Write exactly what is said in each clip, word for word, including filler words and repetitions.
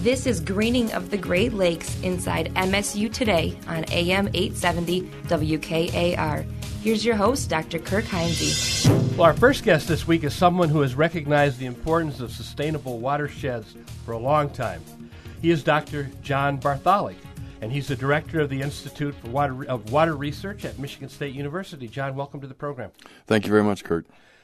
This is Greening of the Great Lakes inside M S U Today on A M eight seventy W K A R. Here's your host, Doctor Kirk Heinze. Well, our first guest this week is someone who has recognized the importance of sustainable watersheds for a long time. He is Doctor John Bartholik, and he's the director of the Institute for Water, of Water Research at Michigan State University. John, welcome to the program. Thank you very much, Kurt.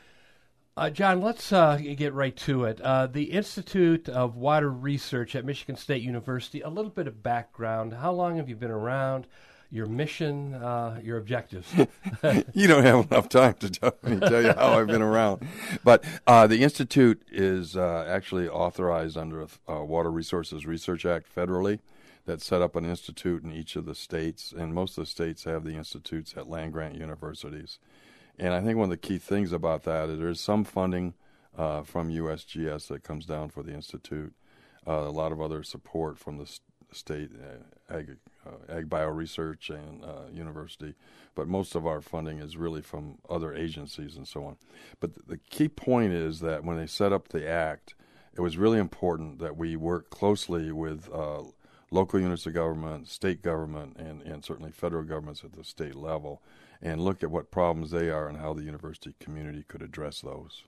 Uh, John, let's uh, get right to it. Uh, the Institute of Water Research at Michigan State University, a little bit of background. How long have you been around? Your mission, uh, your objectives. You don't have enough time to tell me tell you how I've been around. But uh, the Institute is uh, actually authorized under a uh, Water Resources Research Act federally that set up an institute in each of the states, and most of the states have the institutes at land-grant universities. And I think one of the key things about that is there's some funding uh, from U S G S that comes down for the Institute, uh, a lot of other support from the st- state uh, ag, uh, ag bio research and uh, university, but most of our funding is really from other agencies and so on. But th- the key point is that when they set up the Act, it was really important that we work closely with uh, local units of government, state government, and, and certainly federal governments at the state level, and look at what problems they are and how the university community could address those.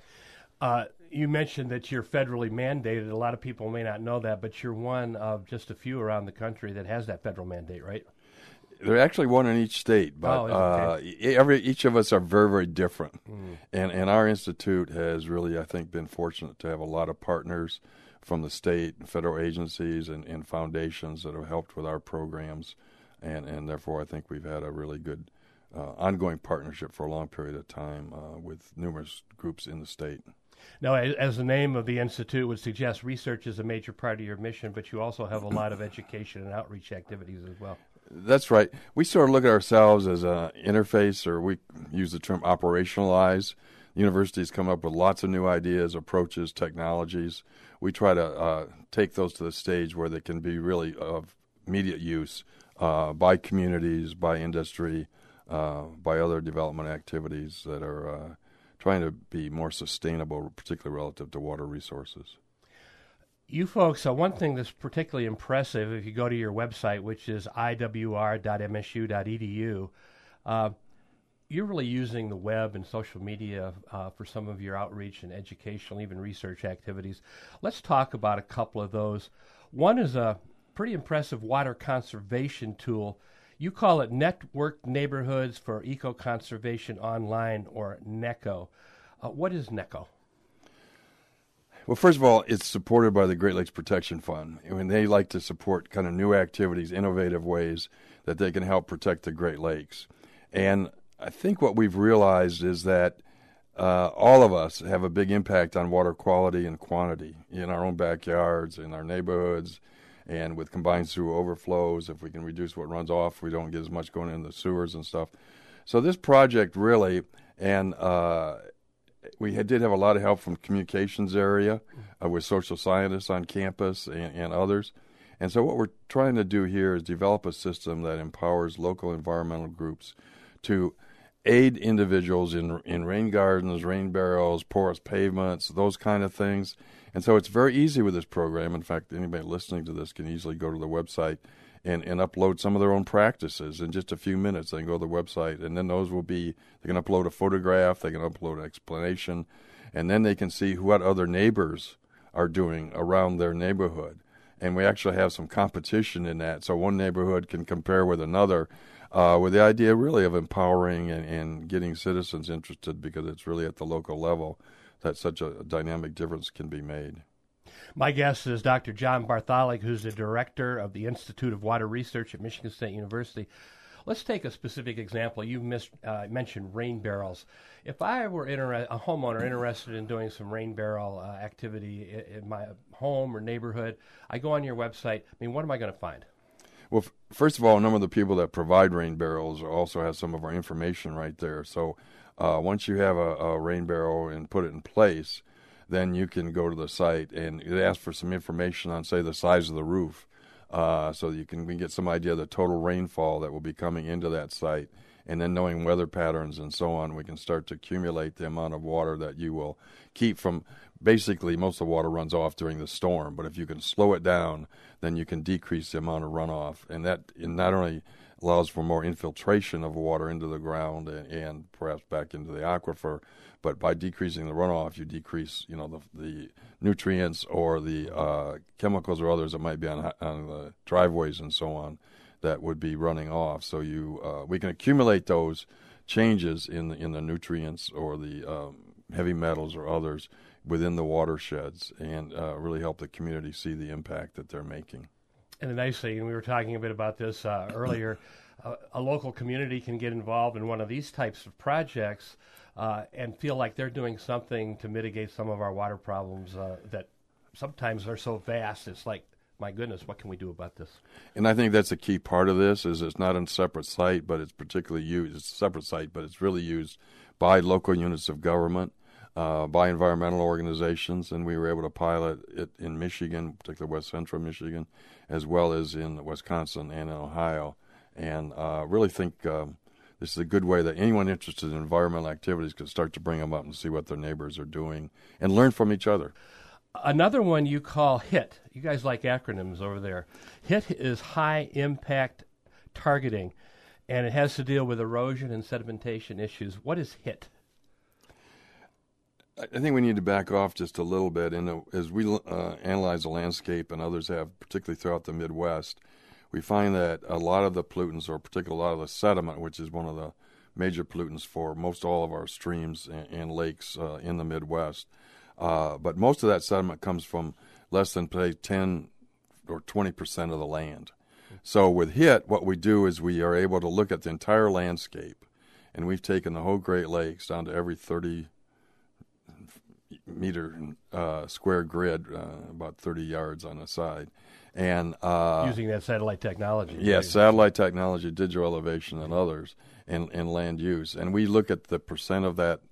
Uh, you mentioned that you're federally mandated. A lot of people may not know that, but you're one of just a few around the country that has that federal mandate, right? They're actually one in each state, but oh, okay. uh, every each of us are very, very different. Mm. And, and our institute has really, I think, been fortunate to have a lot of partners from the state and federal agencies and, and foundations that have helped with our programs. And, and therefore, I think we've had a really good uh, ongoing partnership for a long period of time uh, with numerous groups in the state. Now, as the name of the Institute would suggest, research is a major part of your mission, but you also have a lot of education and outreach activities as well. That's right. We sort of look at ourselves as an interface, or we use the term operationalize. Universities come up with lots of new ideas, approaches, technologies. We try to uh, take those to the stage where they can be really of immediate use uh, by communities, by industry, uh, by other development activities that are uh, trying to be more sustainable, particularly relative to water resources. You folks, uh, one thing that's particularly impressive, if you go to your website, which is I W R dot M S U dot E D U, uh, you're really using the web and social media uh, for some of your outreach and educational, even research activities. Let's talk about a couple of those. One is a pretty impressive water conservation tool. You call it Networked Neighborhoods for Eco-Conservation Online, or NECO. Uh, what is NECO? Well, first of all, it's supported by the Great Lakes Protection Fund. I mean, they like to support kind of new activities, innovative ways that they can help protect the Great Lakes. And I think what we've realized is that uh, all of us have a big impact on water quality and quantity in our own backyards, in our neighborhoods, and with combined sewer overflows. If we can reduce what runs off, we don't get as much going into the sewers and stuff. So this project really, and uh, we had, did have a lot of help from communications area uh, with social scientists on campus and, and others. And so what we're trying to do here is develop a system that empowers local environmental groups to aid individuals in in rain gardens, rain barrels, porous pavements, those kind of things. And so it's very easy with this program. In fact, anybody listening to this can easily go to the website and, and upload some of their own practices in just a few minutes. They can go to the website, and then those will be, they can upload a photograph, they can upload an explanation, and then they can see what other neighbors are doing around their neighborhood. And we actually have some competition in that, so one neighborhood can compare with another, uh, with the idea really of empowering and, and getting citizens interested, because it's really at the local level that such a dynamic difference can be made. My guest is Doctor John Bartholik, who's the director of the Institute of Water Research at Michigan State University. Let's take a specific example. You mis- uh, mentioned rain barrels. If I were inter- a homeowner interested in doing some rain barrel uh, activity in, in my home or neighborhood, I go on your website. I mean, what am I going to find? Well, f- first of all, a number of the people that provide rain barrels also have some of our information right there. So uh, once you have a, a rain barrel and put it in place, then you can go to the site and it asks for some information on, say, the size of the roof, uh, so you can, we can get some idea of the total rainfall that will be coming into that site. and then knowing weather patterns and so on, we can start to accumulate the amount of water that you will keep from. Basically, most of the water runs off during the storm, but if you can slow it down, then you can decrease the amount of runoff, and that not only allows for more infiltration of water into the ground and, and perhaps back into the aquifer, but by decreasing the runoff, you decrease, you know, the, the nutrients or the uh, chemicals or others that might be on, on the driveways and so on that would be running off. So you, uh, we can accumulate those changes in the, in the nutrients or the um, heavy metals or others within the watersheds and uh, really help the community see the impact that they're making. And the nice thing, and we were talking a bit about this uh, earlier, uh, a local community can get involved in one of these types of projects uh, and feel like they're doing something to mitigate some of our water problems uh, that sometimes are so vast. It's like, my goodness, what can we do about this? And I think that's a key part of this, is it's not a separate site, but it's particularly used, it's a separate site, but it's really used by local units of government, uh, by environmental organizations, and we were able to pilot it in Michigan, particularly West Central Michigan, as well as in Wisconsin and in Ohio. And uh, really think um, this is a good way that anyone interested in environmental activities can start to bring them up and see what their neighbors are doing and learn from each other. Another one you call HIT. You guys like acronyms over there. HIT is High Impact Targeting, and it has to deal with erosion and sedimentation issues. What is HIT? I think we need to back off just a little bit. And as we uh, analyze the landscape, and others have, particularly throughout the Midwest, we find that a lot of the pollutants, or particularly a lot of the sediment, which is one of the major pollutants for most all of our streams and, and lakes uh, in the Midwest, uh, but most of that sediment comes from less than, say, ten or twenty percent of the land. So with HIT, what we do is we are able to look at the entire landscape, and we've taken the whole Great Lakes down to every thirty meter uh, square grid, uh, about thirty yards on the side. And uh, using that satellite technology. Yes, yeah, right? satellite technology, digital elevation, and others, and, and land use. And we look at the percent of that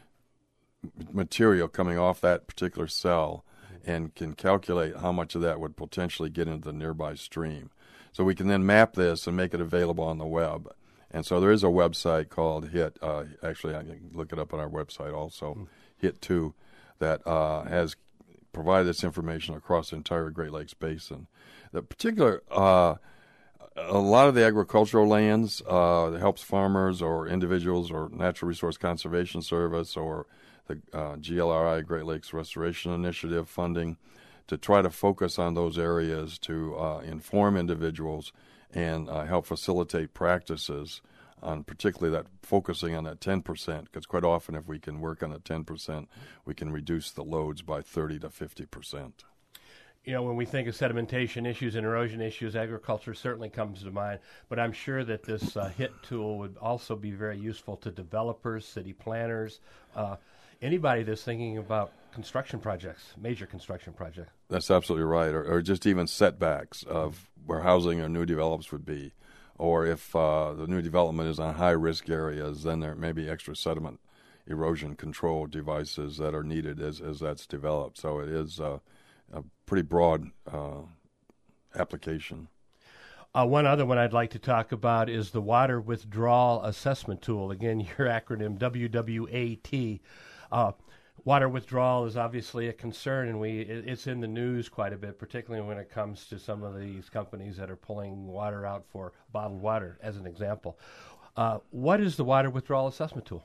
material coming off that particular cell and can calculate how much of that would potentially get into the nearby stream. So we can then map this and make it available on the web. And so there is a website called HIT. Uh, actually, I can look it up on our website also, mm. HIT two, that uh, has provided this information across the entire Great Lakes Basin. The particular, uh, a lot of the agricultural lands uh, that helps farmers or individuals or Natural Resource Conservation Service or the uh, G L R I, Great Lakes Restoration Initiative funding, to try to focus on those areas to uh, inform individuals and uh, help facilitate practices on particularly that focusing on that ten percent, because quite often if we can work on that ten percent, we can reduce the loads by thirty to fifty percent. You know, when we think of sedimentation issues and erosion issues, agriculture certainly comes to mind, but I'm sure that this uh, HIT tool would also be very useful to developers, city planners, uh, anybody that's thinking about construction projects, major construction projects. That's absolutely right, or, or just even setbacks of where housing or new develops would be. Or if uh, the new development is on high-risk areas, then there may be extra sediment erosion control devices that are needed as, as that's developed. So it is uh, a pretty broad uh, application. Uh, one other one I'd like to talk about is the Water Withdrawal Assessment Tool. Again, your acronym, W W A T. Uh, water withdrawal is obviously a concern, and we it, it's in the news quite a bit, particularly when it comes to some of these companies that are pulling water out for bottled water, as an example. Uh, what is the Water Withdrawal Assessment Tool?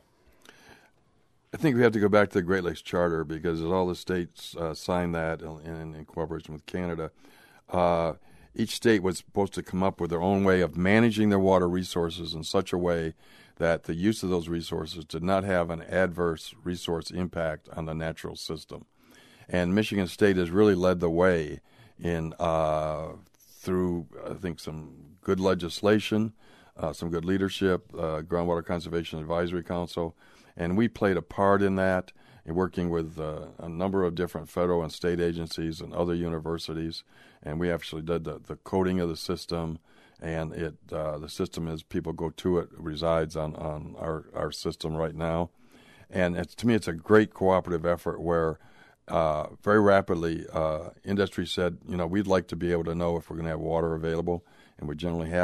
I think we have to go back to the Great Lakes Charter, because as all the states uh, signed that in, in cooperation with Canada, uh, each state was supposed to come up with their own way of managing their water resources in such a way that the use of those resources did not have an adverse resource impact on the natural system. And Michigan State has really led the way in uh, through, I think, some good legislation, uh, some good leadership, uh, Groundwater Conservation Advisory Council, and we played a part in that in working with uh, a number of different federal and state agencies and other universities, and we actually did the, the coding of the system, and it uh, the system, as people go to it, resides on, on our, our system right now. And it's, to me, it's a great cooperative effort where uh, very rapidly uh, industry said, you know, we'd like to be able to know if we're going to have water available, and we generally have it.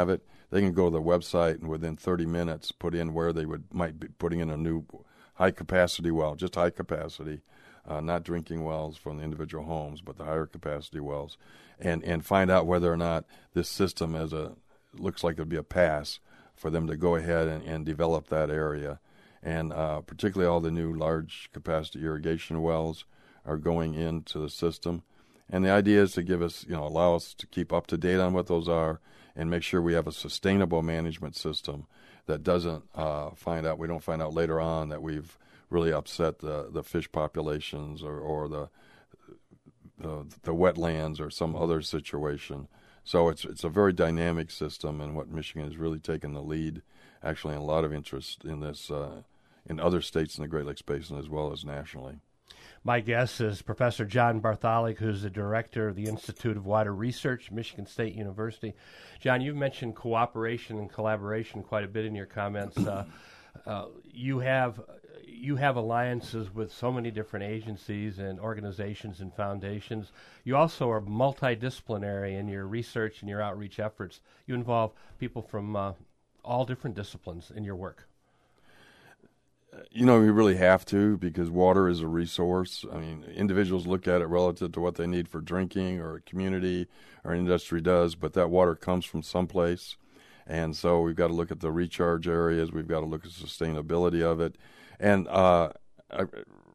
they can go to the website and within thirty minutes put in where they would might be putting in a new high-capacity well, just high capacity, uh, not drinking wells from the individual homes, but the higher capacity wells, and, and find out whether or not this system as a looks like it would be a pass for them to go ahead and, and develop that area. And uh, particularly all the new large capacity irrigation wells are going into the system. And the idea is to give us, you know, allow us to keep up to date on what those are and make sure we have a sustainable management system that doesn't uh, find out, we don't find out later on that we've really upset the, the fish populations or, or the, the the wetlands or some other situation. So it's it's a very dynamic system, and what Michigan has really taken the lead, actually, in a lot of interest in this uh, in other states in the Great Lakes Basin as well as nationally. My guest is Professor John Bartholik, who's the director of the Institute of Water Research, Michigan State University. John, you've mentioned cooperation and collaboration quite a bit in your comments. Uh, uh, you have you have alliances with so many different agencies and organizations and foundations. You also are multidisciplinary in your research and your outreach efforts. You involve people from uh, all different disciplines in your work. You know, we really have to, because water is a resource. I mean, individuals look at it relative to what they need for drinking, or a community or an industry does, but that water comes from someplace. And so we've got to look at the recharge areas. We've got to look at sustainability of it. And uh, I,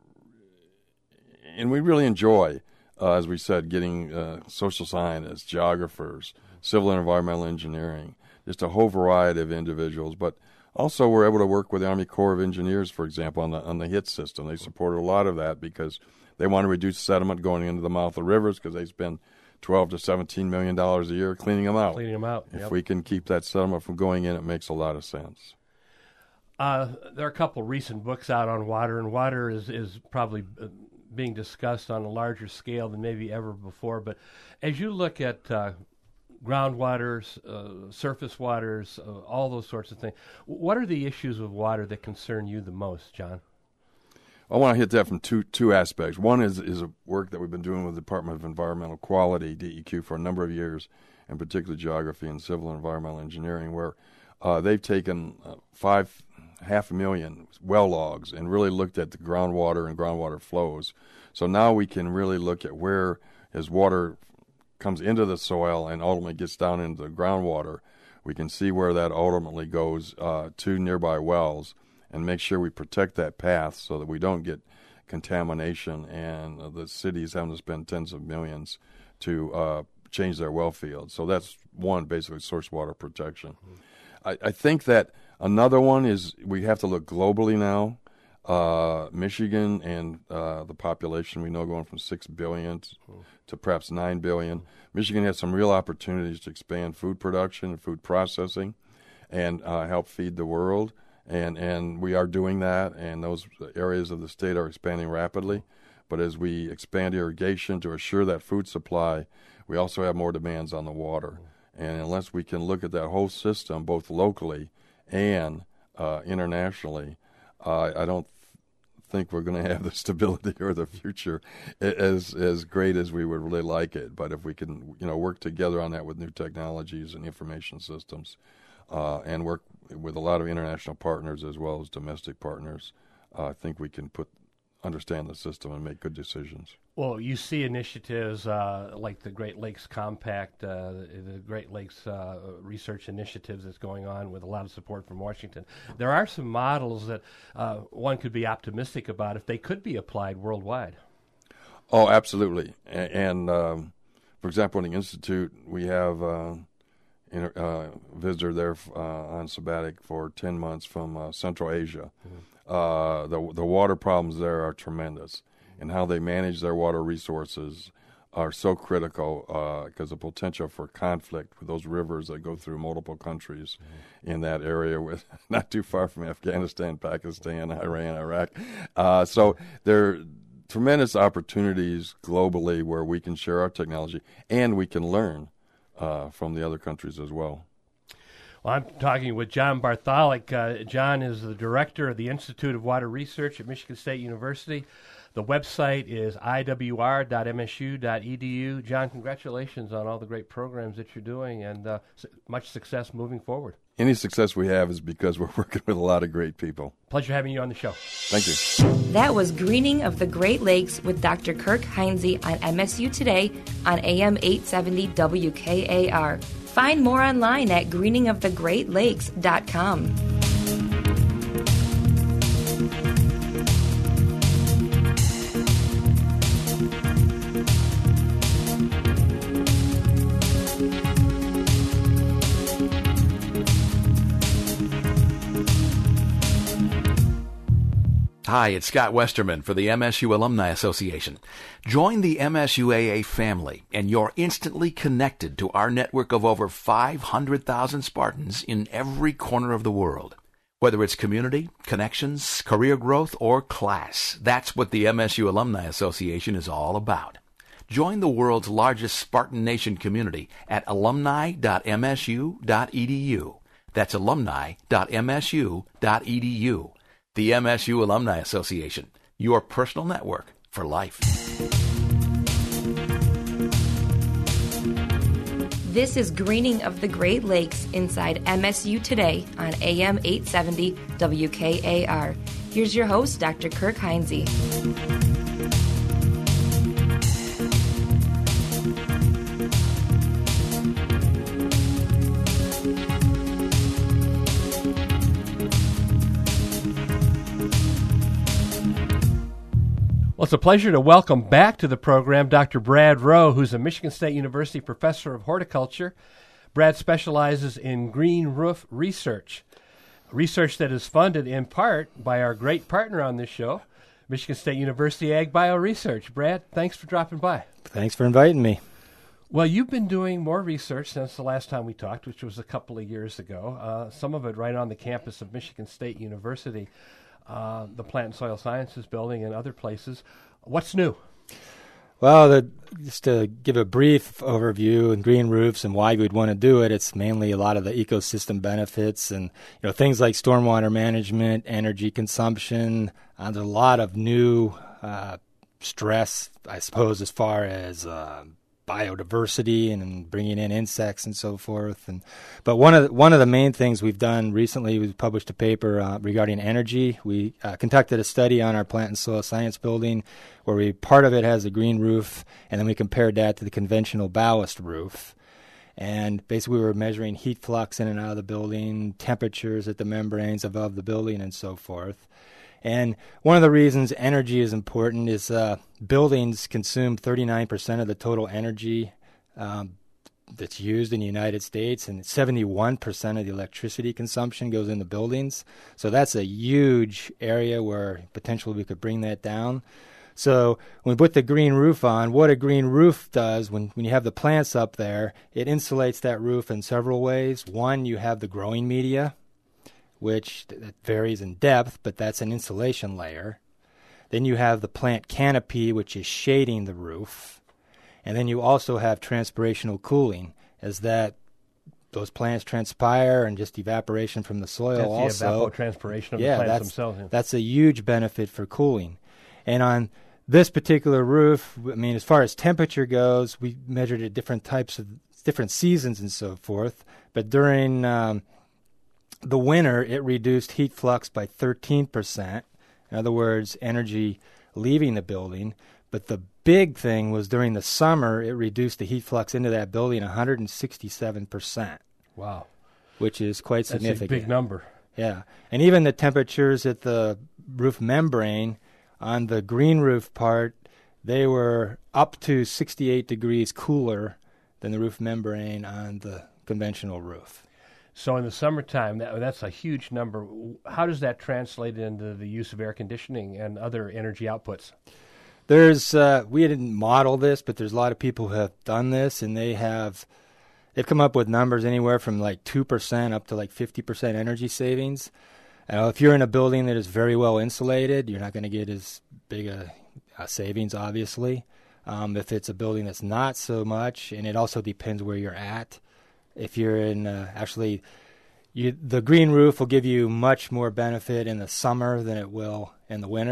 and we really enjoy, uh, as we said, getting uh, social scientists, geographers, civil and environmental engineering, just a whole variety of individuals. But also, we're able to work with the Army Corps of Engineers, for example, on the on the H I T system. They supported a lot of that because they want to reduce sediment going into the mouth of rivers, because they spend twelve to seventeen million dollars a year cleaning them out. Cleaning them out. If yep. we can keep that sediment from going in, it makes a lot of sense. Uh, there are a couple recent books out on water, and water is is probably uh, being discussed on a larger scale than maybe ever before. But as you look at uh, groundwaters, uh, surface waters, uh, all those sorts of things, what are the issues with water that concern you the most, John? I want to hit that from two two aspects. One is is a work that we've been doing with the Department of Environmental Quality, D E Q, for a number of years, in particular geography and civil and environmental engineering, where uh, they've taken uh, five half a million well logs and really looked at the groundwater and groundwater flows. So now we can really look at where as water comes into the soil and ultimately gets down into the groundwater. We can see where that ultimately goes uh, to nearby wells, and make sure we protect that path so that we don't get contamination and uh, the cities having to spend tens of millions to uh, change their well fields. So that's one, basically, source water protection. Mm-hmm. I, I think that another one is we have to look globally now. Uh, Michigan and uh, the population we know going from six billion to, mm-hmm. to perhaps nine billion. Mm-hmm. Michigan has some real opportunities to expand food production and food processing and uh, help feed the world. And and we are doing that, and those areas of the state are expanding rapidly. But as we expand irrigation to assure that food supply, we also have more demands on the water. And unless we can look at that whole system, both locally and uh, internationally, uh, I don't think we're going to have the stability or the future as as great as we would really like it. But if we can, you know, work together on that with new technologies and information systems, uh, and work with a lot of international partners as well as domestic partners, uh, I think we can put understand the system and make good decisions. Well, you see initiatives uh, like the Great Lakes Compact, uh, the Great Lakes uh, research initiatives that's going on with a lot of support from Washington. There are some models that uh, one could be optimistic about if they could be applied worldwide. Oh, absolutely. And, and um, for example, in the Institute, we have uh, a uh, visitor there uh, on sabbatic for ten months from uh, Central Asia. Mm-hmm. Uh, the the water problems there are tremendous, and how they manage their water resources are so critical because uh, the potential for conflict with those rivers that go through multiple countries mm-hmm. in that area, with not too far from Afghanistan, Pakistan, Iran, Iraq. Uh, so there are tremendous opportunities globally where we can share our technology and we can learn uh, from the other countries as well. Well, I'm talking with John Bartholik. Uh, John is the director of the Institute of Water Research at Michigan State University. The website is I W R dot M S U dot E D U. John, congratulations on all the great programs that you're doing, and uh, su- much success moving forward. Any success we have is because we're working with a lot of great people. Pleasure having you on the show. Thank you. That was Greening of the Great Lakes with Doctor Kirk Heinze on M S U Today on A M eight seventy W K A R. Find more online at greening of the great lakes dot com. Hi, it's Scott Westerman for the M S U Alumni Association. Join the M S U A A family, and you're instantly connected to our network of over five hundred thousand Spartans in every corner of the world. Whether it's community, connections, career growth, or class, that's what the M S U Alumni Association is all about. Join the world's largest Spartan Nation community at alumni dot M S U dot E D U. That's alumni dot M S U dot E D U. The M S U Alumni Association, your personal network for life. This is Greening of the Great Lakes inside M S U Today on A M eight seventy W K A R. Here's your host, Doctor Kirk Heinze. Well, it's a pleasure to welcome back to the program Doctor Brad Rowe, who's a Michigan State University professor of horticulture. Brad specializes in green roof research, research that is funded in part by our great partner on this show, Michigan State University Ag Bio Research. Brad, thanks for dropping by. Thanks for inviting me. Well, you've been doing more research since the last time we talked, which was a couple of years ago, uh, some of it right on the campus of Michigan State University. Uh, the Plant and Soil Sciences building and other places. What's new? Well, the, just to give a brief overview in green roofs and why we'd want to do it, it's mainly a lot of the ecosystem benefits and you know things like stormwater management, energy consumption. Uh, there's a lot of new uh, stress, I suppose, as far as uh, biodiversity and, and bringing in insects and so forth. And but one of the, one of the main things we've done recently, we've published a paper uh, regarding energy. We uh, conducted a study on our Plant and Soil Science building where we part of it has a green roof, and then we compared that to the conventional ballast roof. And basically we were measuring heat flux in and out of the building, temperatures at the membranes above the building, and so forth. And one of the reasons energy is important is uh, buildings consume thirty-nine percent of the total energy um, that's used in the United States, and seventy-one percent of the electricity consumption goes into buildings. So that's a huge area where potentially we could bring that down. So when we put the green roof on, what a green roof does, when, when you have the plants up there, it insulates that roof in several ways. One, you have the growing media, which that varies in depth, but that's an insulation layer. Then you have the plant canopy, which is shading the roof. And then you also have transpirational cooling, as that those plants transpire and just evaporation from the soil That's also. the evapotranspiration of yeah, the plants that's, themselves. Yeah. That's a huge benefit for cooling. And on this particular roof, I mean, as far as temperature goes, we measured at different types of, different seasons and so forth. But during um, the winter, it reduced heat flux by thirteen percent. In other words, energy leaving the building. But the big thing was during the summer, it reduced the heat flux into that building one hundred sixty-seven percent. Wow. Which is quite significant. That's a big number. Yeah. And even the temperatures at the roof membrane on the green roof part, they were up to sixty-eight degrees cooler than the roof membrane on the conventional roof. So in the summertime, that, that's a huge number. How does that translate into the use of air conditioning and other energy outputs? There's, uh, we didn't model this, but there's a lot of people who have done this, and they have, they've come up with numbers anywhere from like two percent up to like fifty percent energy savings. Uh, if you're in a building that is very well insulated, you're not going to get as big a, a savings, obviously. Um, if it's a building that's not so much, and it also depends where you're at. If you're in, uh, actually, you, the green roof will give you much more benefit in the summer than it will in the winter.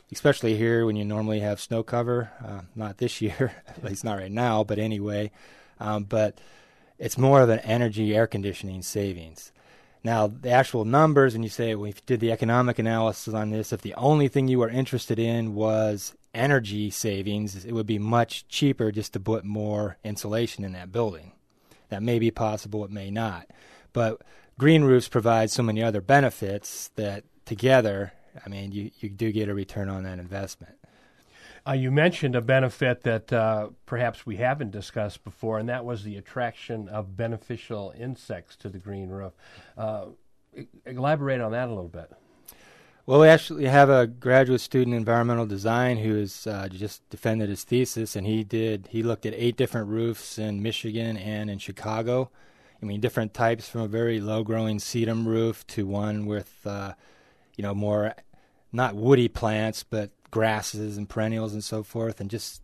especially here when you normally have snow cover. Uh, not this year, at least not right now, but anyway. Um, but it's more of an energy air conditioning savings. Now, the actual numbers, and you say, well, if you did the economic analysis on this, if the only thing you were interested in was energy savings, it would be much cheaper just to put more insulation in that building. That may be possible, it may not. But green roofs provide so many other benefits that together, I mean, you, you do get a return on that investment. Uh, you mentioned a benefit that uh, perhaps we haven't discussed before, and that was the attraction of beneficial insects to the green roof. Uh, elaborate on that a little bit. Well, we actually have a graduate student in environmental design who has uh, just defended his thesis, and he did. He looked at eight different roofs in Michigan and in Chicago. I mean, different types, from a very low-growing sedum roof to one with, uh, you know, more not woody plants, but grasses and perennials and so forth, and just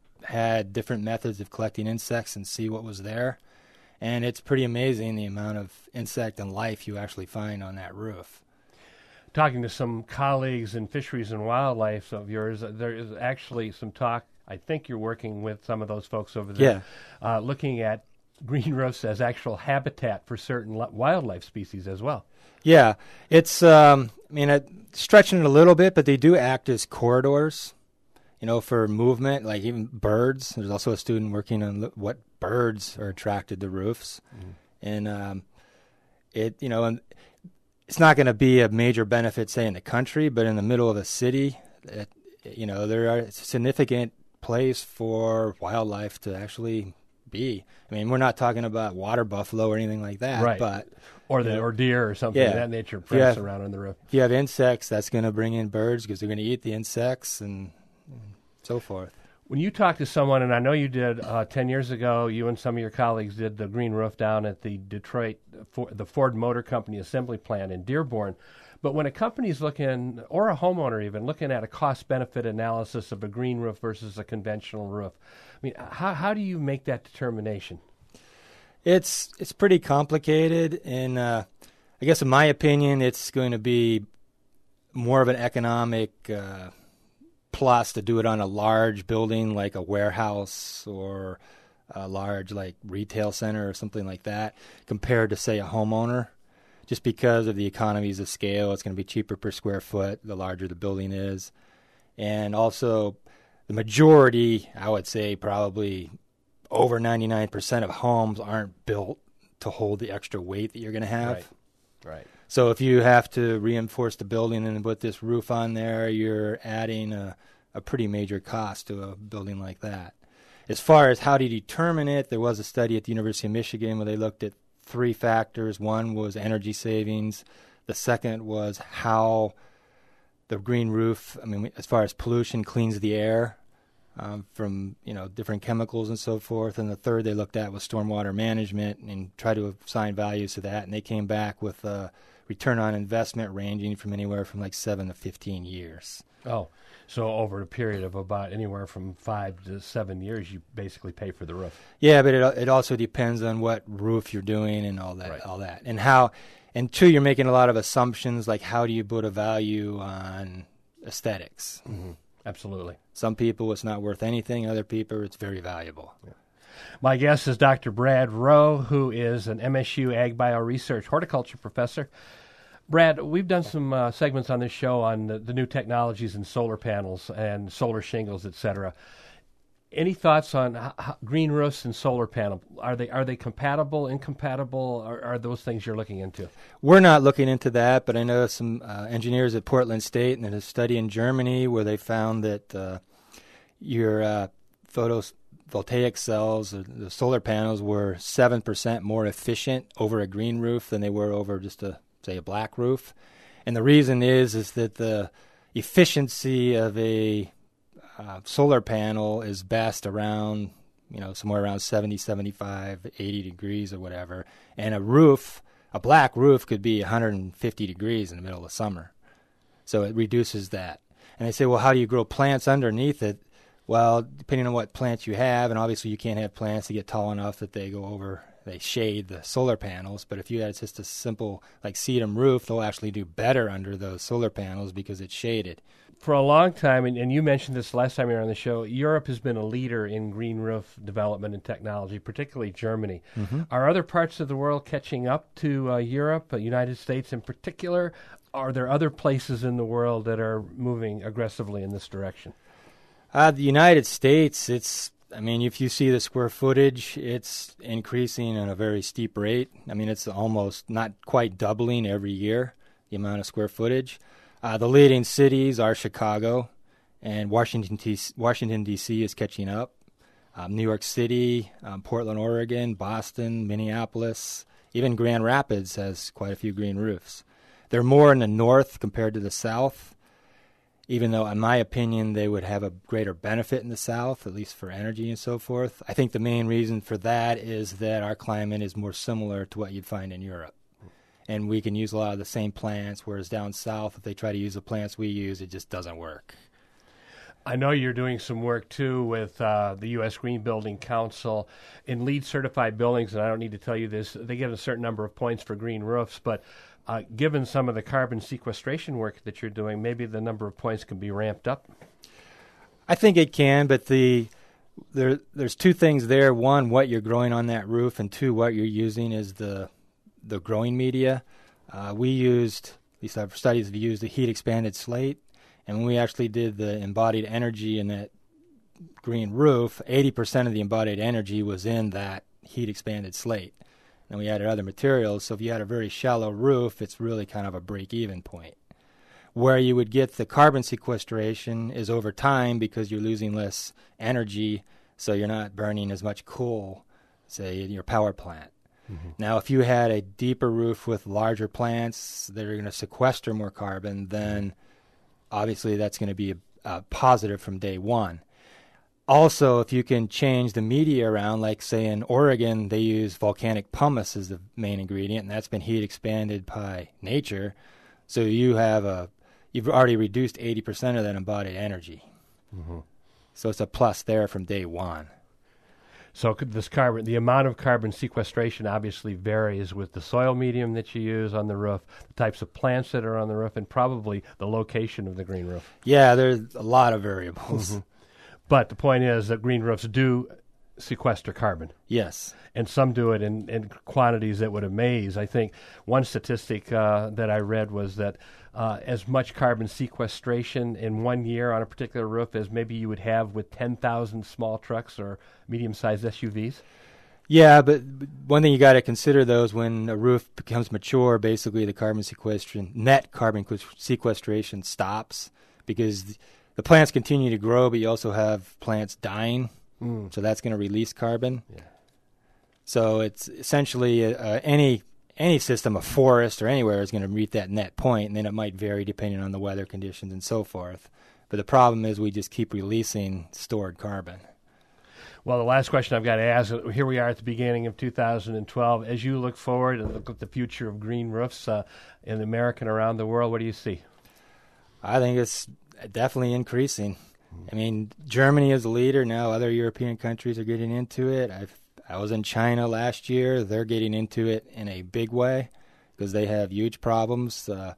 had different methods of collecting insects and see what was there. And it's pretty amazing the amount of insect and life you actually find on that roof. Talking to some colleagues in fisheries and wildlife of yours, there is actually some talk, I think you're working with some of those folks over there, yeah. uh, looking at green roofs as actual habitat for certain wildlife species as well. Yeah, it's, um, I mean, it, stretching it a little bit, but they do act as corridors, you know, for movement, like even birds. There's also a student working on what birds are attracted to roofs. Mm-hmm. And um, it, you know, and it's not going to be a major benefit, say, in the country, but in the middle of a city, it, you know, there are it's a significant place for wildlife to actually be. I mean, we're not talking about water buffalo or anything like that, right? But or the you know, or deer or something yeah. of that nature press around on the roof. If you have insects, that's going to bring in birds because they're going to eat the insects and, and so forth. When you talk to someone, and I know you did uh, ten years ago, you and some of your colleagues did the green roof down at the Detroit, for, the Ford Motor Company assembly plant in Dearborn. But when a company's looking, or a homeowner even, looking at a cost-benefit analysis of a green roof versus a conventional roof, I mean, how how do you make that determination? It's it's pretty complicated, and uh, I guess in my opinion, it's going to be more of an economic uh, plus to do it on a large building like a warehouse or a large like retail center or something like that, compared to, say, a homeowner. Just because of the economies of scale, it's going to be cheaper per square foot the larger the building is. And also, the majority, I would say probably over ninety-nine percent of homes aren't built to hold the extra weight that you're going to have. Right. Right. So if you have to reinforce the building and put this roof on there, you're adding a, a pretty major cost to a building like that. As far as how to determine it, there was a study at the University of Michigan where they looked at three factors. One was energy savings. The second was how the green roof, I mean, as far as pollution, cleans the air um, from, you know, different chemicals and so forth. And the third they looked at was stormwater management and tried to assign values to that. And they came back with a return on investment ranging from anywhere from like seven to fifteen years. Oh, so over a period of about anywhere from five to seven years, you basically pay for the roof. Yeah, but it it also depends on what roof you're doing and all that, right. all that, and how. And two, you're making a lot of assumptions, like how do you put a value on aesthetics? Mm-hmm. Absolutely. Some people it's not worth anything. Other people it's very valuable. Yeah. My guest is Doctor Brad Rowe, who is an M S U Ag Bio Research horticulture professor. Brad, we've done some uh, segments on this show on the, the new technologies in solar panels and solar shingles, et cetera. Any thoughts on h- h- green roofs and solar panel? Are they are they compatible, incompatible, or are those things you're looking into? We're not looking into that, but I know some uh, engineers at Portland State and a study in Germany where they found that uh, your uh, photovoltaic cells, or the solar panels, were seven percent more efficient over a green roof than they were over just a say a black roof. And the reason is is that the efficiency of a uh, solar panel is best around, you know, somewhere around seventy, seventy-five, eighty degrees or whatever. And a roof, a black roof could be one hundred fifty degrees in the middle of summer. So it reduces that. And they say, well, how do you grow plants underneath it? Well, depending on what plants you have, and obviously you can't have plants that get tall enough that they go over, they shade the solar panels. But if you had just a simple, like, sedum roof, they'll actually do better under those solar panels because it's shaded. for a long time, and, and you mentioned this last time you were on the show, Europe has been a leader in green roof development and technology, particularly Germany. Mm-hmm. Are other parts of the world catching up to uh, Europe, uh, United States in particular? Are there other places in the world that are moving aggressively in this direction? Uh, the United States, it's, I mean, if you see the square footage, it's increasing at a very steep rate. I mean, it's almost not quite doubling every year, the amount of square footage. Uh, the leading cities are Chicago, and Washington, D C, Washington, D C is catching up. Um, New York City, um, Portland, Oregon, Boston, Minneapolis, even Grand Rapids has quite a few green roofs. They're more in the north compared to the south, even though, in my opinion, they would have a greater benefit in the south, at least for energy and so forth. I think the main reason for that is that our climate is more similar to what you'd find in Europe. And we can use a lot of the same plants, whereas down south, if they try to use the plants we use, it just doesn't work. I know you're doing some work, too, with uh, the U S Green Building Council. In LEED certified buildings, and I don't need to tell you this, they get a certain number of points for green roofs, but uh, given some of the carbon sequestration work that you're doing, maybe the number of points can be ramped up? I think it can, but the there there's two things there. One, what you're growing on that roof, and two, what you're using is the the growing media. Uh, we used, at least our studies have used, a heat-expanded slate, and when we actually did the embodied energy in that green roof, eighty percent of the embodied energy was in that heat-expanded slate. And we added other materials, so if you had a very shallow roof, it's really kind of a break-even point. Where you would get the carbon sequestration is over time because you're losing less energy, so you're not burning as much coal, say, in your power plant. Mm-hmm. Now, if you had a deeper roof with larger plants that are going to sequester more carbon, then obviously that's going to be a, a positive from day one. Also, if you can change the media around, like, say, in Oregon, they use volcanic pumice as the main ingredient, and that's been heat expanded by nature. So you have a, you've already reduced eighty percent of that embodied energy. Mm-hmm. So it's a plus there from day one. So this carbon, the amount of carbon sequestration obviously varies with the soil medium that you use on the roof, the types of plants that are on the roof, and probably the location of the green roof. Yeah, there's a lot of variables. Mm-hmm. But the point is that green roofs do sequester carbon. Yes. And some do it in, in quantities that would amaze. I think one statistic uh, that I read was that uh, as much carbon sequestration in one year on a particular roof as maybe you would have with ten thousand small trucks or medium-sized S U Vs. Yeah, but one thing you got to consider, though, is when a roof becomes mature, basically the carbon sequestration, net carbon sequestration stops because the plants continue to grow, but you also have plants dying, mm. so that's going to release carbon. Yeah. So it's essentially uh, any any system, a forest or anywhere, is going to meet that net point, and then it might vary depending on the weather conditions and so forth. But the problem is we just keep releasing stored carbon. Well, the last question I've got to ask, here we are at the beginning of two thousand twelve. As you look forward and look at the future of green roofs uh, in America and around the world, what do you see? I think it's definitely increasing. I mean, Germany is a leader now. Other European countries are getting into it. I've I was in China last year. They're getting into it in a big way because they have huge problems. Uh,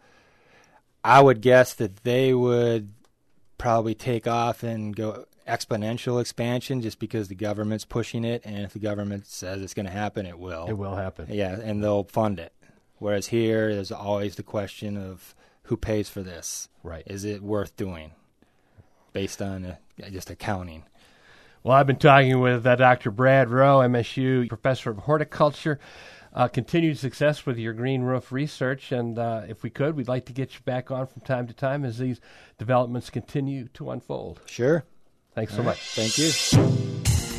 I would guess that they would probably take off and go exponential expansion just because the government's pushing it, and if the government says it's going to happen, it will. It will happen. Yeah, and they'll fund it. Whereas here, there's always the question of who pays for this. Right. Is it worth doing based on uh, just accounting? Well, I've been talking with uh, Doctor Brad Rowe, M S U professor of horticulture. Uh, continued success with your green roof research, and uh, if we could, we'd like to get you back on from time to time as these developments continue to unfold. Sure. Thanks All so right. much. Thank you.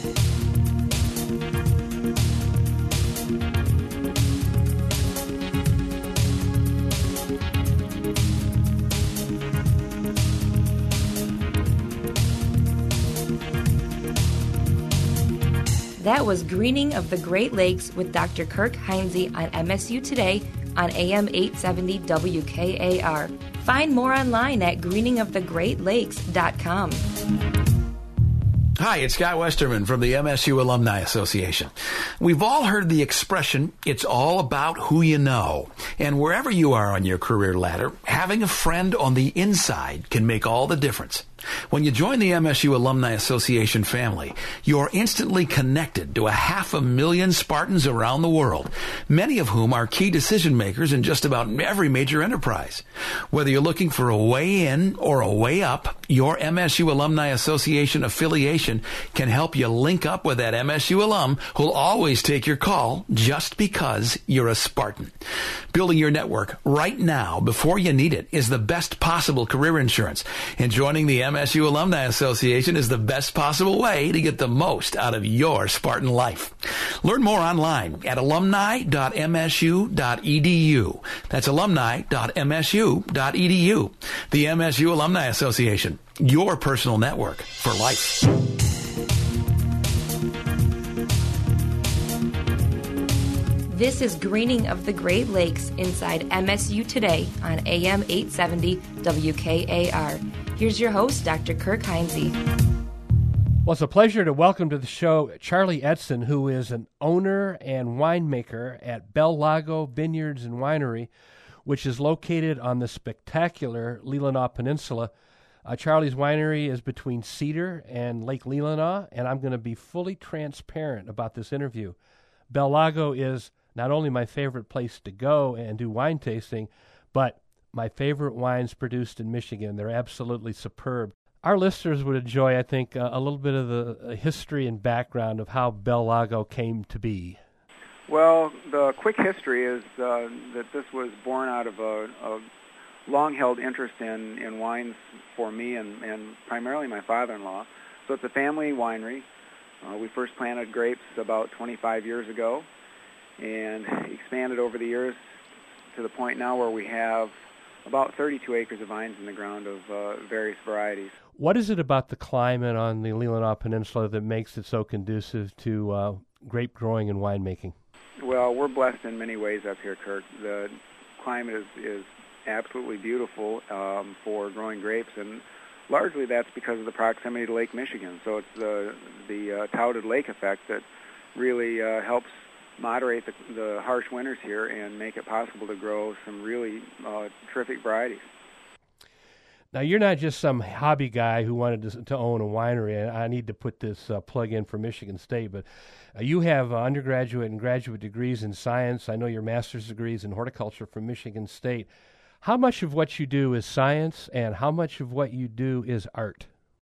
That was Greening of the Great Lakes with Doctor Kirk Heinze on M S U Today on A M eight seventy W K A R. Find more online at greening of the great lakes dot com. Hi, it's Scott Westerman from the M S U Alumni Association. We've all heard the expression, it's all about who you know. And wherever you are on your career ladder, having a friend on the inside can make all the difference. When you join the M S U Alumni Association family, you're instantly connected to a half a million Spartans around the world, many of whom are key decision makers in just about every major enterprise. Whether you're looking for a way in or a way up, your M S U Alumni Association affiliation can help you link up with that M S U alum who'll always take your call just because you're a Spartan. Building your network right now before you need it is the best possible career insurance, and joining the M S U Alumni Association is the best possible way to get the most out of your Spartan life. Learn more online at alumni dot m s u dot e d u. That's alumni dot m s u dot e d u. The M S U Alumni Association, your personal network for life. This is Greening of the Great Lakes inside M S U Today on A M eight seventy W K A R. Here's your host, Doctor Kirk Heinze. Well, it's a pleasure to welcome to the show Charlie Edson, who is an owner and winemaker at Bel Lago Vineyards and Winery, which is located on the spectacular Leelanau Peninsula. Uh, Charlie's winery is between Cedar and Lake Leelanau, and I'm going to be fully transparent about this interview. Bel Lago is not only my favorite place to go and do wine tasting, but my favorite wines produced in Michigan. They're absolutely superb. Our listeners would enjoy, I think, uh, a little bit of the history and background of how Bel Lago came to be. Well, the quick history is uh, that this was born out of a, a long-held interest in, in wines for me and, and primarily my father-in-law. So it's a family winery. Uh, we first planted grapes about twenty-five years ago and expanded over the years to the point now where we have about thirty-two acres of vines in the ground of uh, various varieties. What is it about the climate on the Leelanau Peninsula that makes it so conducive to uh, grape growing and winemaking? Well, we're blessed in many ways up here, Kirk. The climate is, is absolutely beautiful um, for growing grapes, and largely that's because of the proximity to Lake Michigan. So it's the, the uh, touted lake effect that really uh, helps moderate the, the harsh winters here and make it possible to grow some really uh, terrific varieties. Now, you're not just some hobby guy who wanted to, to own a winery, and I need to put this uh, plug in for Michigan State, but uh, you have uh, undergraduate and graduate degrees in science. I know your master's degrees in horticulture from Michigan State. How much of what you do is science, and how much of what you do is art?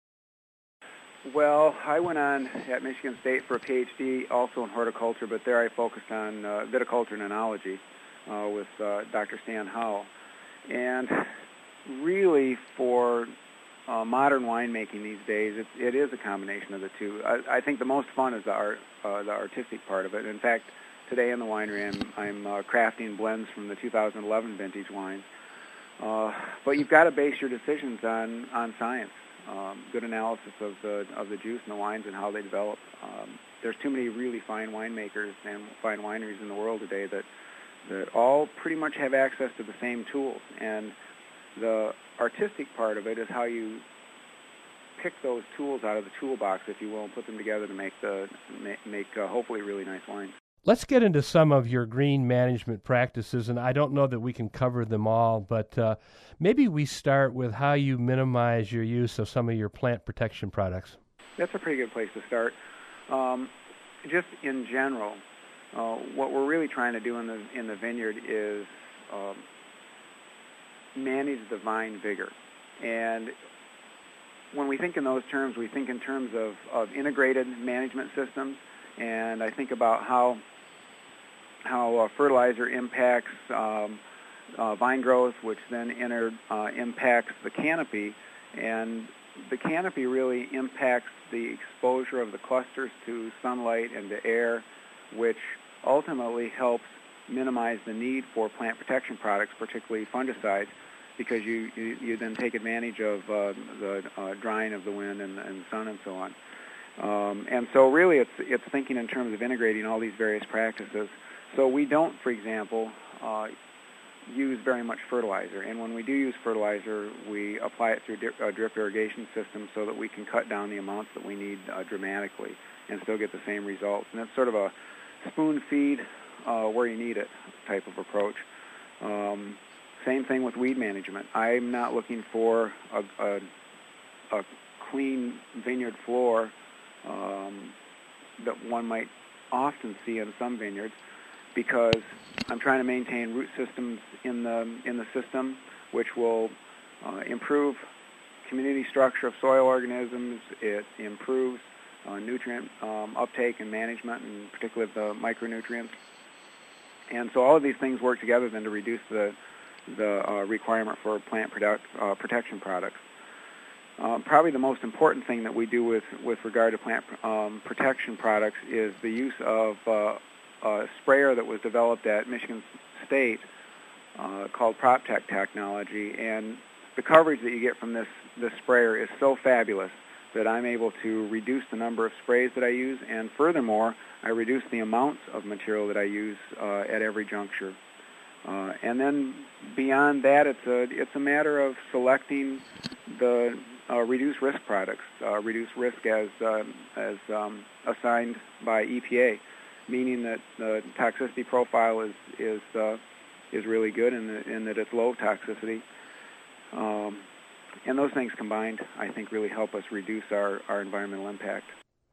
Well, I went on at Michigan State for a P H D also in horticulture, but there I focused on uh, viticulture and enology uh, with uh, Doctor Stan Howell. And really for uh, modern winemaking these days, it, it is a combination of the two. I, I think the most fun is the art, uh, the artistic part of it. In fact, today in the winery I'm, I'm uh, crafting blends from the two thousand eleven vintage wines. Uh, but you've got to base your decisions on, on science. Um, good analysis of the of the juice and the wines and how they develop. Um, there's too many really fine winemakers and fine wineries in the world today that that all pretty much have access to the same tools. And the artistic part of it is how you pick those tools out of the toolbox, if you will, and put them together to make the make uh, hopefully really nice wines. Let's get into some of your green management practices, and I don't know that we can cover them all, but uh, maybe we start with how you minimize your use of some of your plant protection products. That's a pretty good place to start. Um, just in general, uh, what we're really trying to do in the in the vineyard is um, manage the vine vigor. And when we think in those terms, we think in terms of, of integrated management systems, and I think about how how uh, fertilizer impacts um, uh, vine growth, which then inter, uh, impacts the canopy, and the canopy really impacts the exposure of the clusters to sunlight and to air, which ultimately helps minimize the need for plant protection products, particularly fungicides, because you, you, you then take advantage of uh, the uh, drying of the wind and, and sun and so on. Um, and so really it's, it's thinking in terms of integrating all these various practices. So we don't, for example, uh, use very much fertilizer. And when we do use fertilizer, we apply it through a drip irrigation system so that we can cut down the amounts that we need uh, dramatically and still get the same results. And it's sort of a spoon feed uh, where you need it type of approach. Um, same thing with weed management. I'm not looking for a, a, a clean vineyard floor um, that one might often see in some vineyards, because I'm trying to maintain root systems in the in the system, which will uh, improve community structure of soil organisms. It improves uh, nutrient um, uptake and management, and particularly the micronutrients. And so all of these things work together then to reduce the the uh, requirement for plant product, uh, protection products. Um, probably the most important thing that we do with, with regard to plant um, protection products is the use of uh, a sprayer that was developed at Michigan State uh, called PropTech technology. And the coverage that you get from this, this sprayer is so fabulous that I'm able to reduce the number of sprays that I use, and furthermore, I reduce the amounts of material that I use uh, at every juncture. Uh, and then beyond that, it's a it's a matter of selecting the uh, reduced risk products, uh, reduced risk as uh, as um, assigned by E P A, meaning that the toxicity profile is is uh, is really good, and, and that it's low toxicity. Um, and those things combined, I think, really help us reduce our, our environmental impact.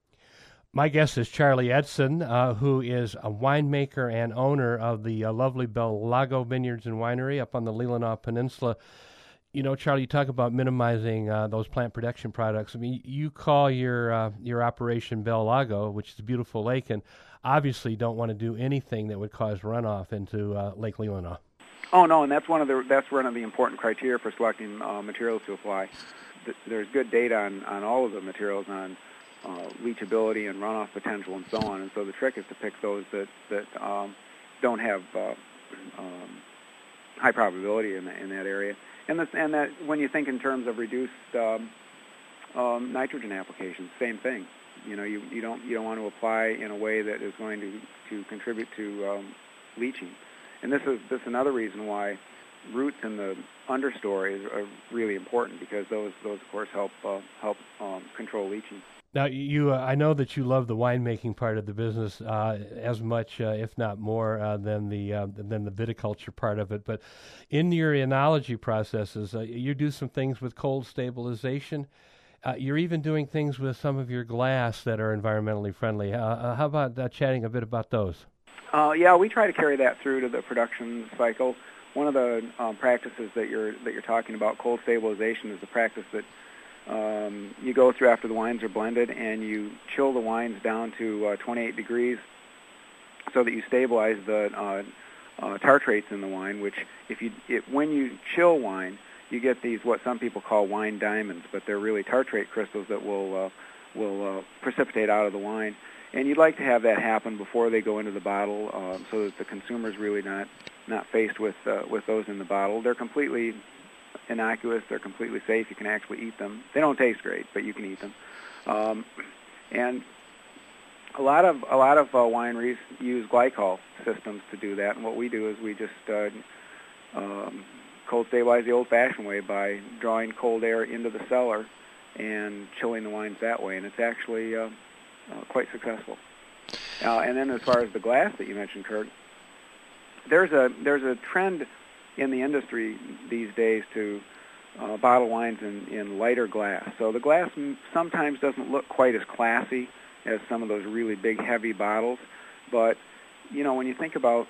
My guest is Charlie Edson, uh, who is a winemaker and owner of the uh, lovely Bel Lago Vineyards and Winery up on the Leelanau Peninsula. You know, Charlie, you talk about minimizing uh, those plant protection products. I mean, you call your uh, your operation Bel Lago, which is a beautiful lake, and obviously don't want to do anything that would cause runoff into uh, Lake Leelanau. Oh no, and that's one of the that's one of the important criteria for selecting uh, materials to apply. There's good data on, on all of the materials on uh, leachability and runoff potential and so on. And so the trick is to pick those that that um, don't have uh, um, high probability in, the, in that area. And, this, and that when you think in terms of reduced um, um, nitrogen applications, same thing. You know, you, you don't you don't want to apply in a way that is going to, to contribute to um, leaching. And this is this is another reason why roots in the understory are really important, because those those of course help uh, help um, control leaching. Now, you, uh, I know that you love the winemaking part of the business uh, as much, uh, if not more, uh, than the uh, than the viticulture part of it. But in your enology processes, uh, you do some things with cold stabilization. Uh, you're even doing things with some of your glass that are environmentally friendly. Uh, uh, how about uh, chatting a bit about those? Uh, yeah, we try to carry that through to the production cycle. One of the um, practices that you're that you're talking about, cold stabilization, is the practice that um, you go through after the wines are blended, and you chill the wines down to uh, twenty-eight degrees, so that you stabilize the uh, uh, tartrates in the wine. Which, if you it, when you chill wine, you get these what some people call wine diamonds, but they're really tartrate crystals that will uh, will uh, precipitate out of the wine. And you'd like to have that happen before they go into the bottle, uh, so that the consumer's really not not faced with uh, with those in the bottle. They're completely innocuous. They're completely safe. You can actually eat them. They don't taste great, but you can eat them. Um, and a lot of a lot of uh, wineries use glycol systems to do that. And what we do is we just uh, um, cold stabilize the old-fashioned way by drawing cold air into the cellar and chilling the wines that way. And it's actually uh, Uh, quite successful. Uh, and then as far as the glass that you mentioned, Kurt, there's a there's a trend in the industry these days to uh, bottle wines in, in lighter glass. So the glass m- sometimes doesn't look quite as classy as some of those really big, heavy bottles. But, you know, when you think about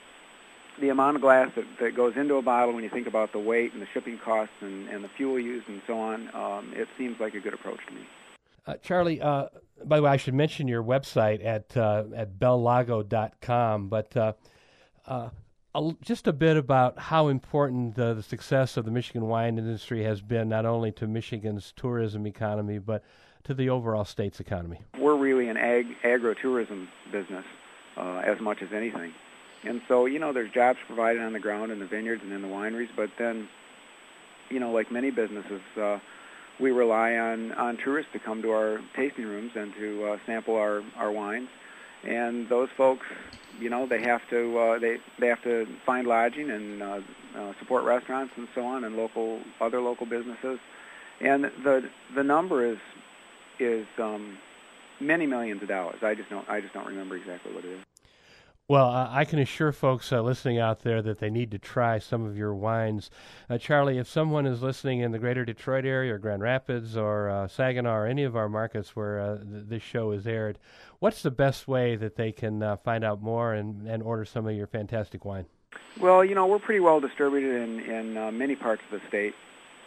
the amount of glass that, that goes into a bottle, when you think about the weight and the shipping costs and, and the fuel used and so on, um, it seems like a good approach to me. Uh, Charlie, uh, by the way, I should mention your website at uh, at bel lago dot com, but uh, uh, a, just a bit about how important uh, the success of the Michigan wine industry has been, not only to Michigan's tourism economy, but to the overall state's economy. We're really an ag agro-tourism business uh, as much as anything. And so, you know, there's jobs provided on the ground in the vineyards and in the wineries, but then, you know, like many businesses, uh, we rely on, on tourists to come to our tasting rooms and to uh, sample our, our wines. and those folks, you know, they have to uh, they they have to find lodging and uh, uh, support restaurants and so on, and local other local businesses, and the the number is is um, many millions of dollars. I just don't I just don't remember exactly what it is. Well, uh, I can assure folks uh, listening out there that they need to try some of your wines. Uh, Charlie, if someone is listening in the greater Detroit area or Grand Rapids or uh, Saginaw or any of our markets where uh, th- this show is aired, what's the best way that they can uh, find out more and, and order some of your fantastic wine? Well, you know, we're pretty well distributed in, in uh, many parts of the state,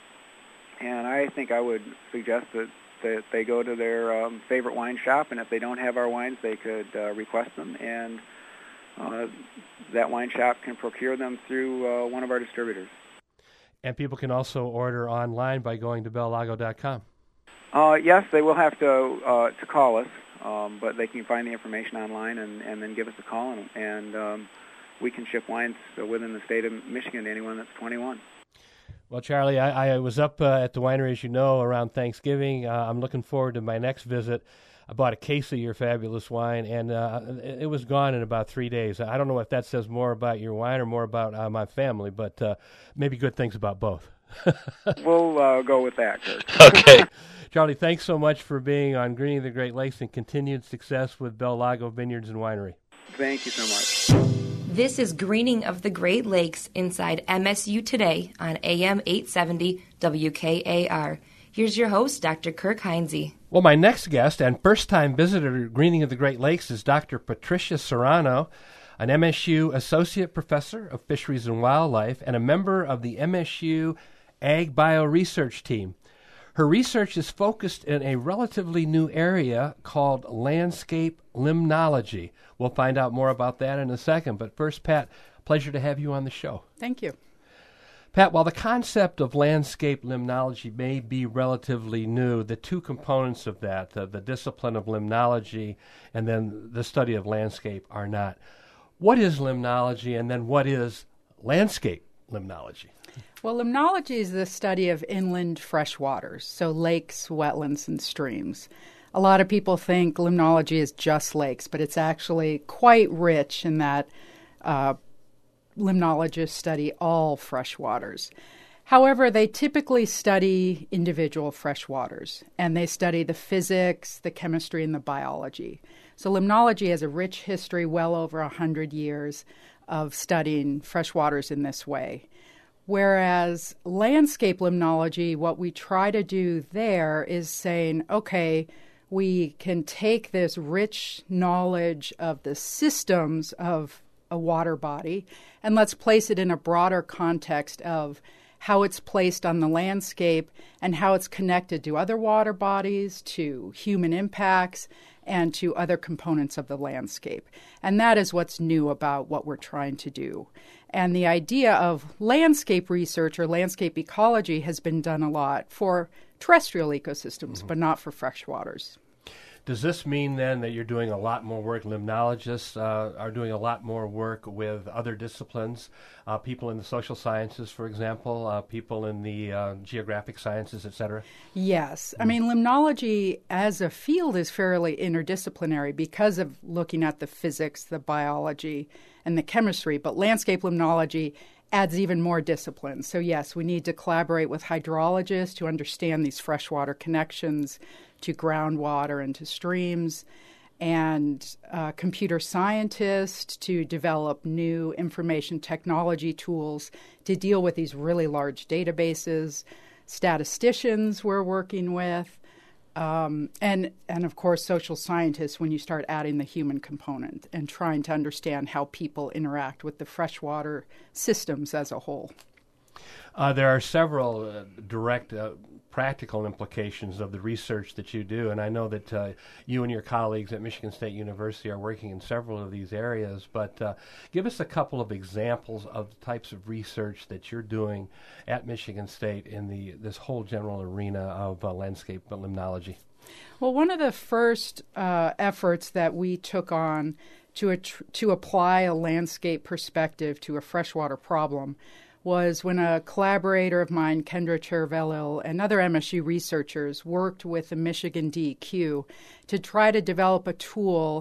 and I think I would suggest that, that they go to their um, favorite wine shop, and if they don't have our wines, they could uh, request them, and Uh, that wine shop can procure them through uh, one of our distributors. And people can also order online by going to bell lago dot com. Uh, yes, they will have to uh, to call us, um, but they can find the information online and, and then give us a call, and, and um, we can ship wines within the state of Michigan to anyone that's twenty-one. Well, Charlie, I, I was up uh, at the winery, as you know, around Thanksgiving. Uh, I'm looking forward to my next visit. I bought a case of your fabulous wine, and uh, it was gone in about three days. I don't know if that says more about your wine or more about uh, my family, but uh, maybe good things about both. We'll uh, go with that, Kurt. Okay. Charlie, thanks so much for being on Greening the Great Lakes, and continued success with Bell Lago Vineyards and Winery. Thank you so much. This is Greening of the Great Lakes inside M S U Today on A M eight seventy W K A R. Here's your host, Doctor Kirk Heinze. Well, my next guest and first-time visitor to Greening of the Great Lakes is Doctor Patricia Serrano, an M S U Associate Professor of Fisheries and Wildlife and a member of the M S U Ag Bio Research Team. Her research is focused in a relatively new area called landscape limnology. We'll find out more about that in a second. But first, Pat, pleasure to have you on the show. Thank you. Pat, while the concept of landscape limnology may be relatively new, the two components of that, uh, the discipline of limnology and then the study of landscape, are not. What is limnology, and then what is landscape limnology? Well, limnology is the study of inland freshwaters, so lakes, wetlands, and streams. A lot of people think limnology is just lakes, but it's actually quite rich in that uh, limnologists study all freshwaters. However, they typically study individual freshwaters, and they study the physics, the chemistry, and the biology. So limnology has a rich history, well over one hundred years of studying freshwaters in this way. Whereas landscape limnology, what we try to do there is saying, okay, we can take this rich knowledge of the systems of a water body, and let's place it in a broader context of how it's placed on the landscape and how it's connected to other water bodies, to human impacts, and to other components of the landscape. And that is what's new about what we're trying to do. And the idea of landscape research or landscape ecology has been done a lot for terrestrial ecosystems, mm-hmm. but not for freshwaters. Does this mean then that you're doing a lot more work, limnologists uh, are doing a lot more work with other disciplines, uh, people in the social sciences, for example, uh, people in the uh, geographic sciences, et cetera? Yes. I mean, limnology as a field is fairly interdisciplinary because of looking at the physics, the biology, and the chemistry, but landscape limnology adds even more disciplines. So yes, we need to collaborate with hydrologists to understand these freshwater connections to groundwater and to streams, and uh, computer scientists to develop new information technology tools to deal with these really large databases, statisticians we're working with, um, and, and of course social scientists when you start adding the human component and trying to understand how people interact with the freshwater systems as a whole. Uh, there are several uh, direct uh, practical implications of the research that you do, and I know that uh, you and your colleagues at Michigan State University are working in several of these areas, but uh, give us a couple of examples of the types of research that you're doing at Michigan State in the this whole general arena of uh, landscape limnology. Well, one of the first uh, efforts that we took on to, att- to apply a landscape perspective to a freshwater problem was when a collaborator of mine, Kendra Chervelil, and other M S U researchers worked with the Michigan D E Q to try to develop a tool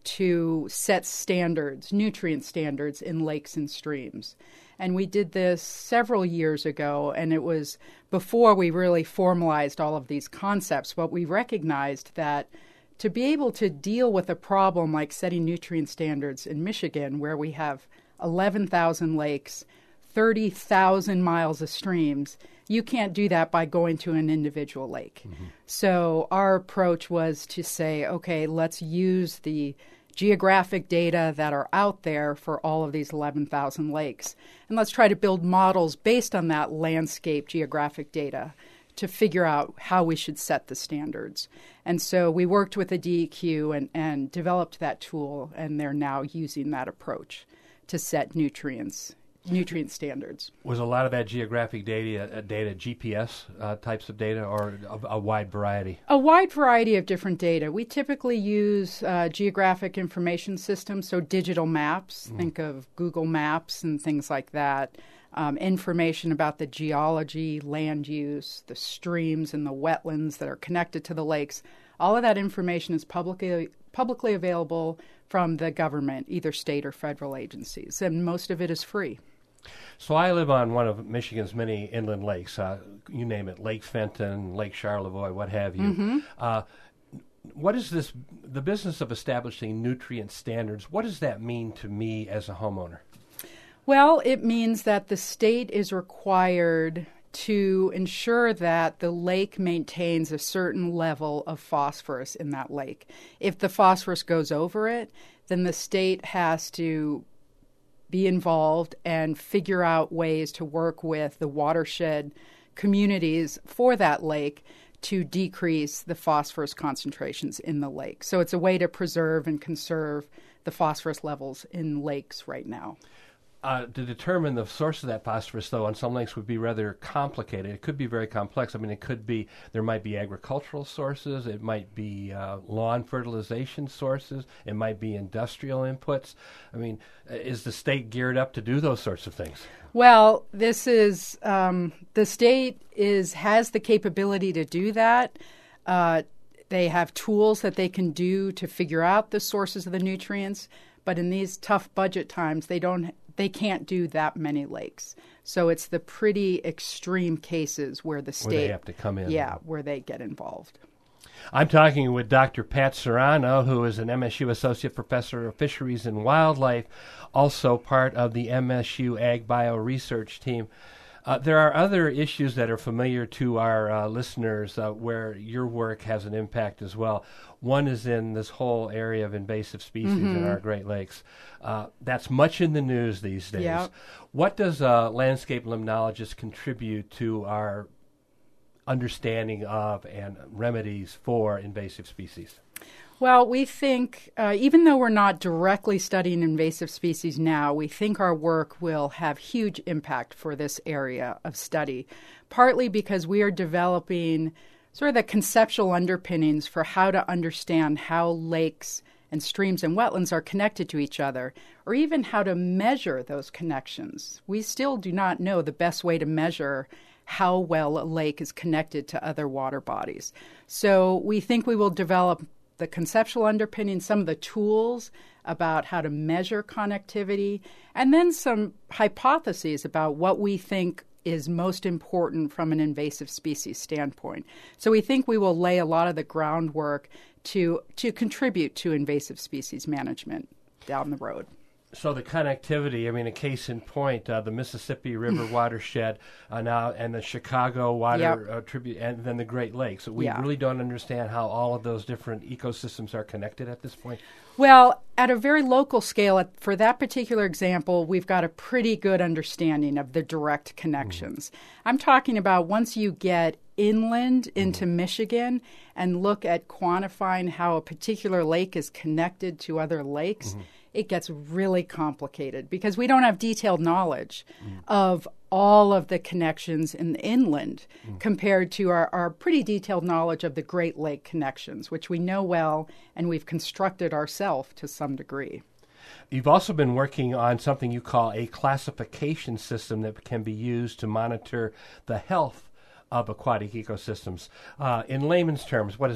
to set standards, nutrient standards in lakes and streams. And we did this several years ago, and it was before we really formalized all of these concepts, but we recognized that to be able to deal with a problem like setting nutrient standards in Michigan, where we have eleven thousand lakes, thirty thousand miles of streams, you can't do that by going to an individual lake. Mm-hmm. So our approach was to say, okay, let's use the geographic data that are out there for all of these eleven thousand lakes, and let's try to build models based on that landscape geographic data to figure out how we should set the standards. And so we worked with the D E Q and, and developed that tool, and they're now using that approach to set nutrients, nutrient standards. Was a lot of that geographic data, uh, data G P S uh, types of data, or a, a wide variety? A wide variety of different data. We typically use uh, geographic information systems, so digital maps. Mm. Think of Google Maps and things like that. Um, information about the geology, land use, the streams and the wetlands that are connected to the lakes. All of that information is publicly publicly available from the government, either state or federal agencies, and most of it is free. So I live on one of Michigan's many inland lakes. Uh, you name it, Lake Fenton, Lake Charlevoix, what have you. Mm-hmm. Uh, what is this, the business of establishing nutrient standards, what does that mean to me as a homeowner? Well, it means that the state is required to ensure that the lake maintains a certain level of phosphorus in that lake. If the phosphorus goes over it, then the state has to be involved and figure out ways to work with the watershed communities for that lake to decrease the phosphorus concentrations in the lake. So it's a way to preserve and conserve the phosphorus levels in lakes right now. Uh, to determine the source of that phosphorus, though, on some lakes would be rather complicated. It could be very complex. I mean, it could be, there might be agricultural sources, it might be uh, lawn fertilization sources, it might be industrial inputs. I mean, is the state geared up to do those sorts of things? Well, this is, um, the state is has the capability to do that. Uh, they have tools that they can do to figure out the sources of the nutrients, but in these tough budget times, they don't They can't do that many lakes. So it's the pretty extreme cases where the state... Where they have to come in. Yeah, where they get involved. I'm talking with Doctor Pat Serrano, who is an M S U Associate Professor of Fisheries and Wildlife, also part of the M S U Ag Bio Research Team. Uh, there are other issues that are familiar to our uh, listeners uh, where your work has an impact as well. One is in this whole area of invasive species mm-hmm. in our Great Lakes. Uh, that's much in the news these days. Yep. What does a landscape limnologist contribute to our understanding of and remedies for invasive species? Well, we think, uh, even though we're not directly studying invasive species now, we think our work will have huge impact for this area of study, partly because we are developing sort of the conceptual underpinnings for how to understand how lakes and streams and wetlands are connected to each other, or even how to measure those connections. We still do not know the best way to measure how well a lake is connected to other water bodies. So we think we will develop the conceptual underpinning, some of the tools about how to measure connectivity, and then some hypotheses about what we think is most important from an invasive species standpoint. So we think we will lay a lot of the groundwork to to contribute to invasive species management down the road. So the connectivity, I mean, a case in point, uh, the Mississippi River watershed uh, now and the Chicago water yep. uh, tribute, and then the Great Lakes. So we yeah. really don't understand how all of those different ecosystems are connected at this point. Well, at a very local scale, for that particular example, we've got a pretty good understanding of the direct connections. Mm-hmm. I'm talking about once you get inland into mm-hmm. Michigan and look at quantifying how a particular lake is connected to other lakes, mm-hmm. it gets really complicated because we don't have detailed knowledge mm. of all of the connections in the inland mm. compared to our, our pretty detailed knowledge of the Great Lake connections, which we know well and we've constructed ourselves to some degree. You've also been working on something you call a classification system that can be used to monitor the health of aquatic ecosystems. Uh, in layman's terms, what is that?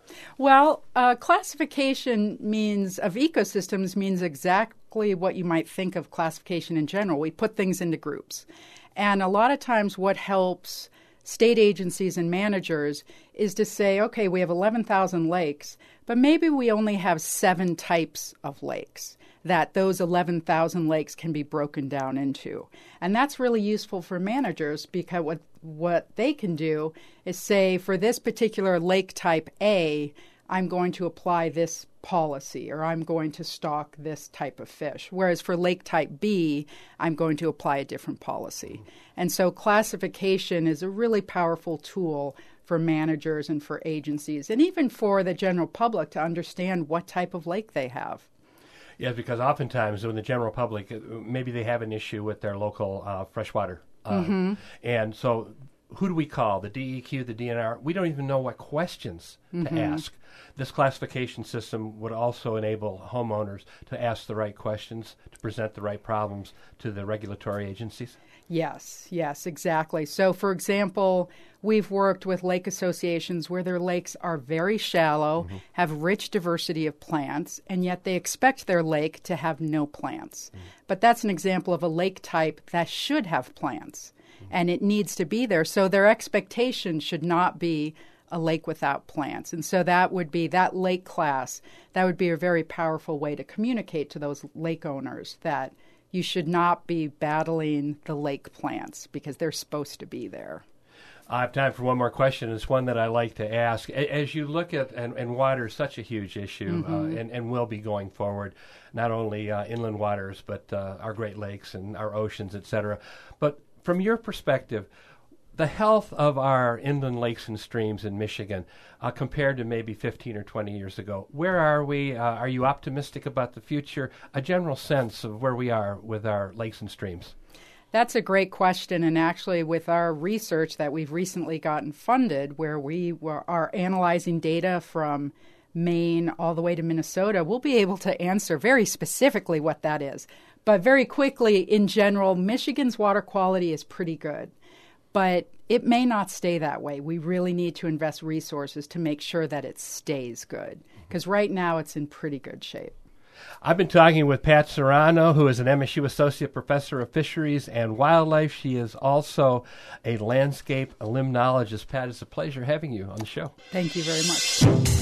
Well, uh, classification means of ecosystems means exactly what you might think of classification in general. We put things into groups. And a lot of times what helps state agencies and managers is to say, okay, we have eleven thousand lakes, but maybe we only have seven types of lakes that those eleven thousand lakes can be broken down into. And that's really useful for managers because what, what they can do is say, for this particular lake type A, I'm going to apply this policy, or I'm going to stock this type of fish. Whereas for lake type B, I'm going to apply a different policy. And so classification is a really powerful tool for managers and for agencies, and even for the general public to understand what type of lake they have. Yeah, because oftentimes when the general public, maybe they have an issue with their local uh, freshwater. Uh, mm-hmm. And so who do we call? The D E Q, the D N R? We don't even know what questions mm-hmm. to ask. This classification system would also enable homeowners to ask the right questions, to present the right problems to the regulatory agencies. Yes, yes, exactly. So, for example, we've worked with lake associations where their lakes are very shallow, mm-hmm. have rich diversity of plants, and yet they expect their lake to have no plants. Mm-hmm. But that's an example of a lake type that should have plants, mm-hmm. and it needs to be there. So their expectation should not be a lake without plants. And so that would be, that lake class, that would be a very powerful way to communicate to those lake owners that you should not be battling the lake plants because they're supposed to be there. I have time for one more question. It's one that I like to ask. As you look at, and, and water is such a huge issue, mm-hmm. uh, and, and will be going forward, not only uh, inland waters, but uh, our Great Lakes and our oceans, et cetera. But from your perspective, the health of our inland lakes and streams in Michigan uh, compared to maybe fifteen or twenty years ago, where are we? Uh, are you optimistic about the future? A general sense of where we are with our lakes and streams. That's a great question, and actually with our research that we've recently gotten funded, where we were, are analyzing data from Maine all the way to Minnesota, we'll be able to answer very specifically what that is. But very quickly, in general, Michigan's water quality is pretty good. But it may not stay that way. We really need to invest resources to make sure that it stays good, because right now it's in pretty good shape. I've been talking with Pat Serrano, who is an M S U Associate Professor of Fisheries and Wildlife. She is also a landscape limnologist. Pat, it's a pleasure having you on the show. Thank you very much.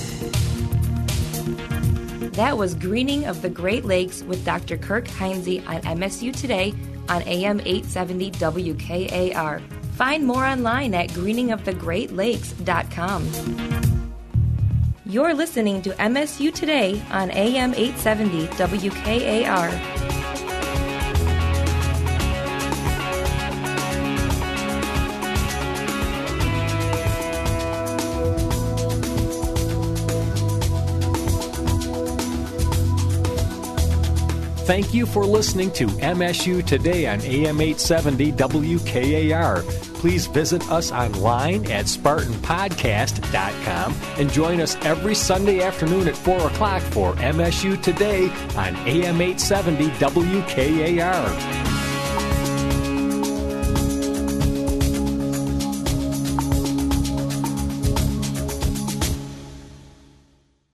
That was Greening of the Great Lakes with Doctor Kirk Heinze on M S U Today on A M eight seventy W K A R. Find more online at greening of the great lakes dot com. You're listening to M S U Today on A M eight seventy W K A R. Thank you for listening to M S U Today on A M eight seventy W K A R. Please visit us online at Spartan Podcast dot com and join us every Sunday afternoon at four o'clock for M S U Today on A M eight seventy W K A R.